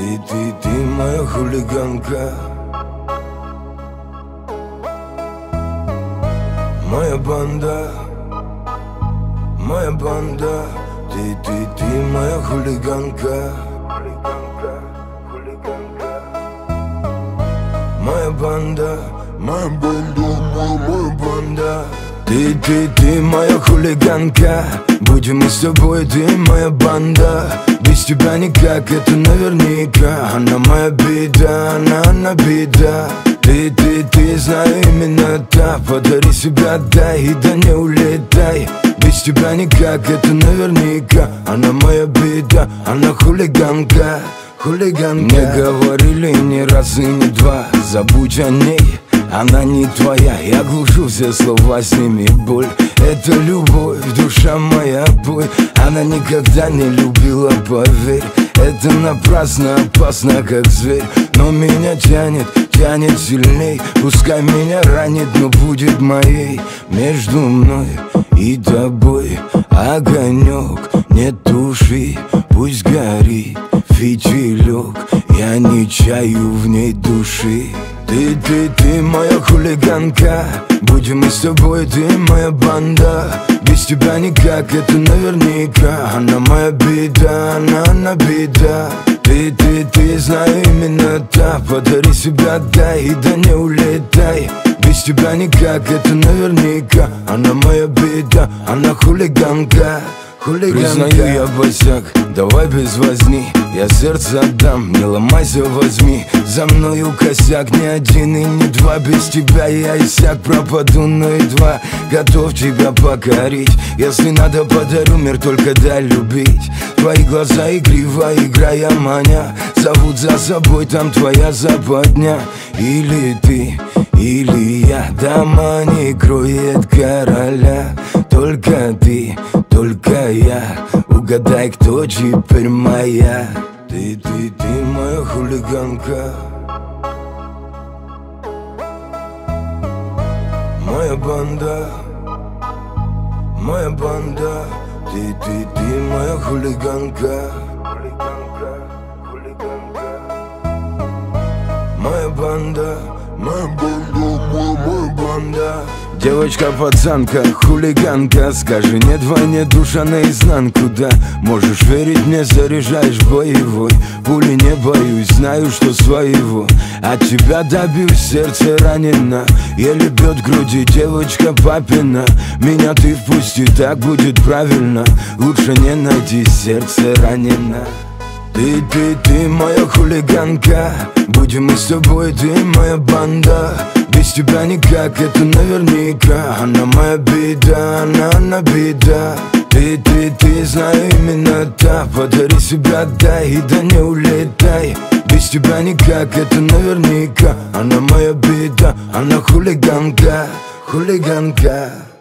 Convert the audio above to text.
Ты моя хулиганка, моя банда, моя банда. Ты моя хулиганка, моя банда, моя банда, моя банда. Ты моя хулиганка, будем мы с тобой, ты моя банда. Без тебя никак, это наверняка. Она моя беда, она беда. Ты, знаю, именно та. Подари себя, дай, и да не улетай. Без тебя никак, это наверняка. Она моя беда, она хулиганка, хулиганка. Мне говорили не раз и не два, забудь о ней, она не твоя. Я глушу все слова, сними боль. Это любовь, душа моя, бой. Она никогда не любила, поверь. Это напрасно, опасно, как зверь. Но меня тянет, тянет сильней. Пускай меня ранит, но будет моей. Между мной и тобой огонек, не туши, пусть горит фитилек. Я не чаю в ней души. Ты моя хулиганка, будем мы с тобой, ты моя банда. Без тебя никак, это наверняка. Она моя беда, она беда. Ты, знаю, именно та. Подари себя, дай, и да не улетай. Без тебя никак, это наверняка. Она моя беда, она хулиганка, хулиганка. Признаю, я босяк, давай без возни. Я сердце отдам, не ломайся, возьми. За мною косяк, ни один и не два. Без тебя я иссяк, пропаду, но едва готов тебя покорить. Если надо, подарю мир, только дай любить. Твои глаза игриво, играя маня, зовут за собой, там твоя западня. Или ты, или я, дома не кроет короля. Только ты, только я, угадай, кто теперь моя. Ты моя хулиганка, моя банда, моя банда. Ты моя хулиганка, моя банда, моя банда, моя банда. Девочка-пацанка, хулиганка, скажи нет войне, душа наизнанку, да. Можешь верить мне, заряжаешь боевой. Пули не боюсь, знаю, что своего. От тебя добьюсь, сердце ранено, еле бьет в груди девочка папина. Меня ты впусти, так будет правильно. Лучше не найти, сердце ранено. Ты моя хулиганка, будем мы с тобой, ты моя банда. Без тебя никак, это наверняка. Она моя беда, она беда. Ты, знаю, именно та. Подари себя, дай, и да не улетай. Без тебя никак, это наверняка. Она моя беда, она хулиганка, хулиганка.